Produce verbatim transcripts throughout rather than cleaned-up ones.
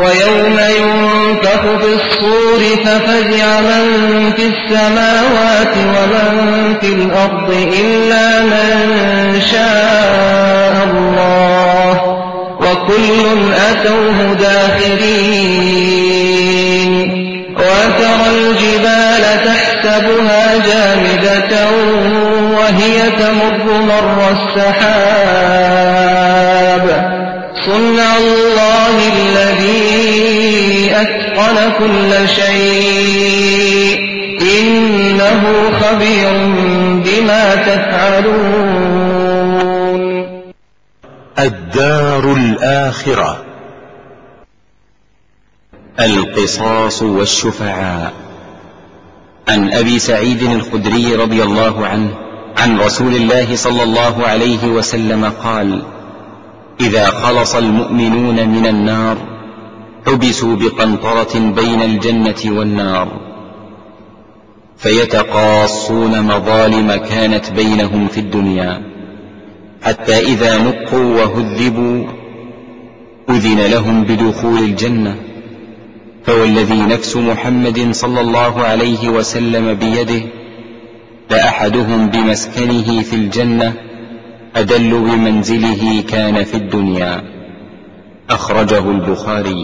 ويوم ينفخ في الصور ففزع من في السماوات ومن في الأرض إلا من شاء الله وكل أتوه داخرين وترى الجبال تحسبها جامدة وهي تمر مر السحاب صنع الله الذي أتقن كل شيء إنه خبير بما تفعلون. الدار الآخرة. القصاص والشفعاء. عن أبي سعيد الخدري رضي الله عنه عن رسول الله صلى الله عليه وسلم قال: إذا خلص المؤمنون من النار حبسوا بقنطرة بين الجنة والنار فيتقاصون مظالم كانت بينهم في الدنيا، حتى إذا نقوا وهذبوا أذن لهم بدخول الجنة. فوالذي نفس محمد صلى الله عليه وسلم بيده لأحدهم بمسكنه في الجنة أدل بمنزله كان في الدنيا. أخرجه البخاري.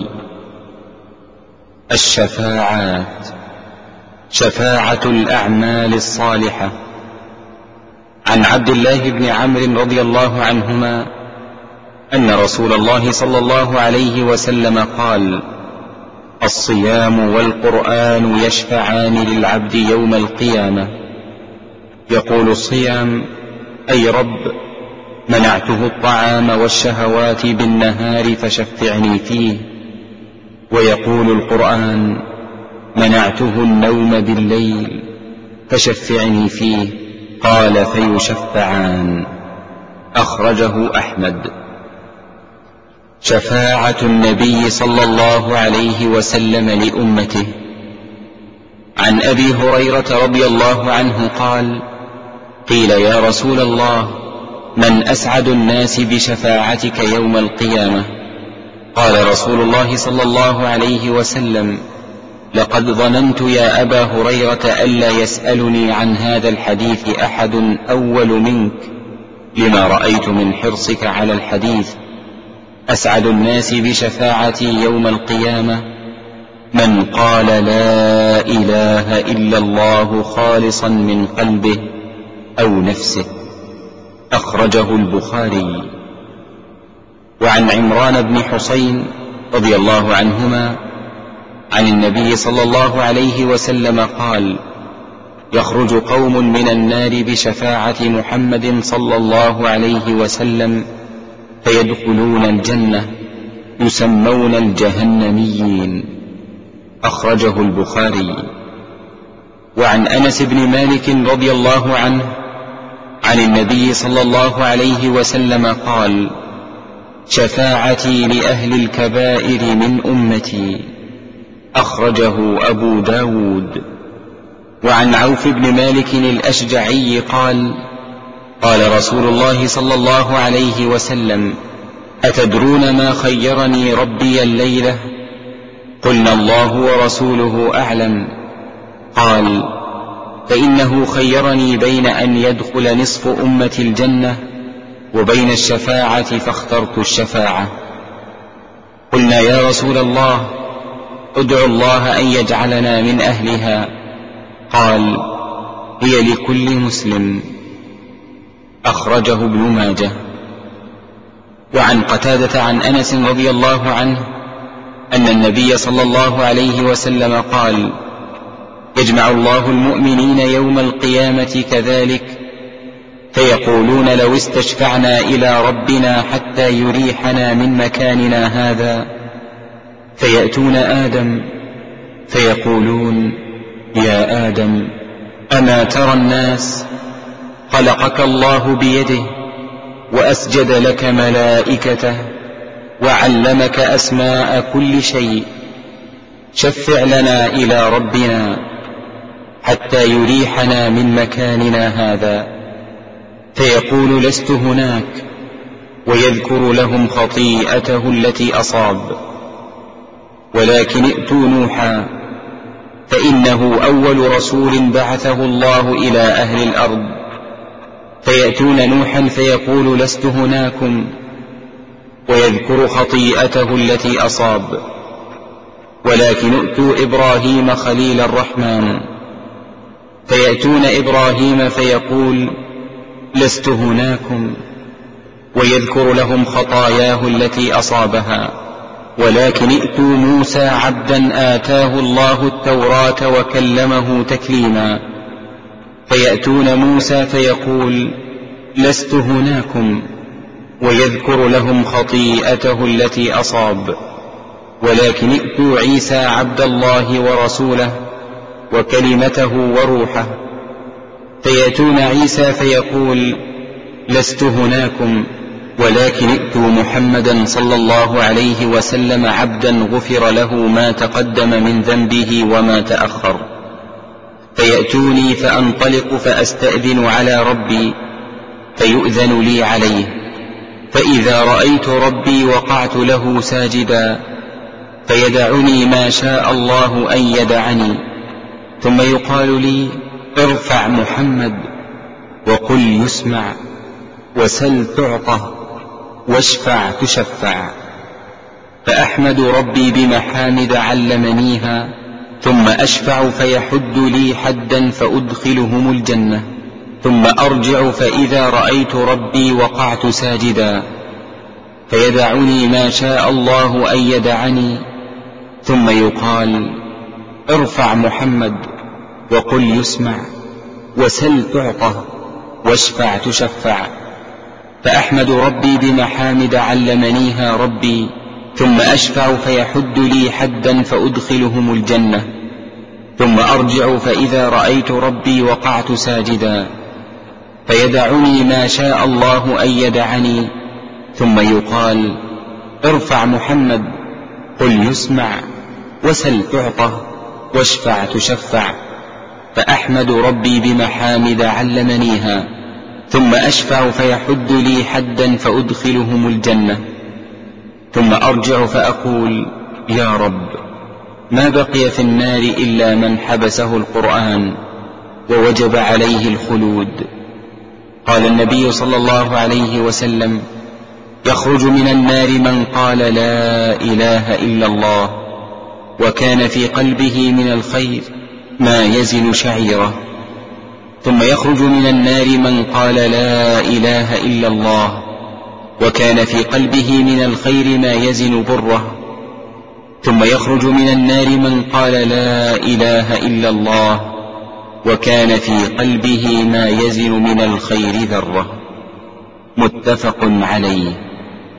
الشفاعات. شفاعة الأعمال الصالحة. عن عبد الله بن عمرو رضي الله عنهما أن رسول الله صلى الله عليه وسلم قال: الصيام والقرآن يشفعان للعبد يوم القيامة. يقول الصيام: أي رب، منعته الطعام والشهوات بالنهار فشفعني فيه. ويقول القرآن: منعته النوم بالليل فشفعني فيه. قال: فيشفعان. أخرجه أحمد. شفاعة النبي صلى الله عليه وسلم لأمته. عن أبي هريرة رضي الله عنه قال: قيل: يا رسول الله، من أسعد الناس بشفاعتك يوم القيامة؟ قال رسول الله صلى الله عليه وسلم: لقد ظننت يا أبا هريرة ألا يسألني عن هذا الحديث أحد أول منك، لما رأيت من حرصك على الحديث. أسعد الناس بشفاعتي يوم القيامة من قال لا إله إلا الله خالصا من قلبه أو نفسه. أخرجه البخاري. وعن عمران بن حسين رضي الله عنهما عن النبي صلى الله عليه وسلم قال: يخرج قوم من النار بشفاعة محمد صلى الله عليه وسلم فيدخلون الجنة يسمون الجهنميين. أخرجه البخاري. وعن أنس بن مالك رضي الله عنه عن النبي صلى الله عليه وسلم قال: شفاعتي لأهل الكبائر من أمتي. أخرجه أبو داود. وعن عوف بن مالك الأشجعي قال: قال رسول الله صلى الله عليه وسلم: أتدرون ما خيرني ربي الليلة؟ قلنا: الله ورسوله أعلم. قال: فإنه خيرني بين أن يدخل نصف أمة الجنة وبين الشفاعة فاخترت الشفاعة. قلنا: يا رسول الله، ادعو الله أن يجعلنا من أهلها. قال: هي لكل مسلم. أخرجه ابن ماجه. وعن قتادة عن أنس رضي الله عنه أن النبي صلى الله عليه وسلم قال: يجمع الله المؤمنين يوم القيامة كذلك فيقولون: لو استشفعنا إلى ربنا حتى يريحنا من مكاننا هذا. فيأتون آدم فيقولون: يا آدم، أما ترى الناس خلقك الله بيده وأسجد لك ملائكته وعلمك أسماء كل شيء، شفع لنا إلى ربنا حتى يريحنا من مكاننا هذا. فيقول: لست هناك، ويذكر لهم خطيئته التي أصاب. ولكن ائتوا نوحا فإنه أول رسول بعثه الله إلى أهل الأرض. فيأتون نوحا فيقول لست هناكم، ويذكر خطيئته التي أصاب. ولكن ائتوا إبراهيم خليل الرحمن فيأتون إبراهيم فيقول لست هناكم، ويذكر لهم خطاياه التي أصابها. ولكن ائتوا موسى عبدا آتاه الله التوراة وكلمه تكليما فيأتون موسى فيقول لست هناكم، ويذكر لهم خطيئته التي أصاب. ولكن ائتوا عيسى عبد الله ورسوله وكلمته وروحه فيأتون عيسى فيقول لست هناكم، ولكن ائتوا محمدا صلى الله عليه وسلم عبدا غفر له ما تقدم من ذنبه وما تأخر. فيأتوني فأنطلق فأستأذن على ربي فيؤذن لي عليه، فإذا رأيت ربي وقعت له ساجدا فيدعني ما شاء الله أن يدعني، ثم يقال لي ارفع محمد وقل يسمع وسل تعطى واشفع تشفع. فأحمد ربي بمحامد علمنيها، ثم أشفع فيحد لي حدا فأدخلهم الجنة، ثم أرجع فإذا رأيت ربي وقعت ساجدا فيدعني ما شاء الله أن يدعني، ثم يقال ارفع محمد وقل يسمع وسل تعطى واشفع تشفع. فأحمد ربي بمحامد علمنيها ربي، ثم أشفع فيحد لي حدا فأدخلهم الجنة، ثم أرجع فإذا رأيت ربي وقعت ساجدا فيدعني ما شاء الله أن يدعني، ثم يقال ارفع محمد قل يسمع وسل تعطى واشفع تشفع. فأحمد ربي بمحامد علمنيها، ثم أشفع فيحد لي حدا فأدخلهم الجنة، ثم أرجع فأقول يا رب ما بقي في النار إلا من حبسه القرآن ووجب عليه الخلود. قال النبي صلى الله عليه وسلم يخرج من النار من قال لا إله إلا الله وكان في قلبه من الخير ما يزن شعيره، ثم يخرج من النار من قال لا إله إلا الله وكان في قلبه من الخير ما يزن بره، ثم يخرج من النار من قال لا إله إلا الله وكان في قلبه ما يزن من الخير ذرة. متفق عليه.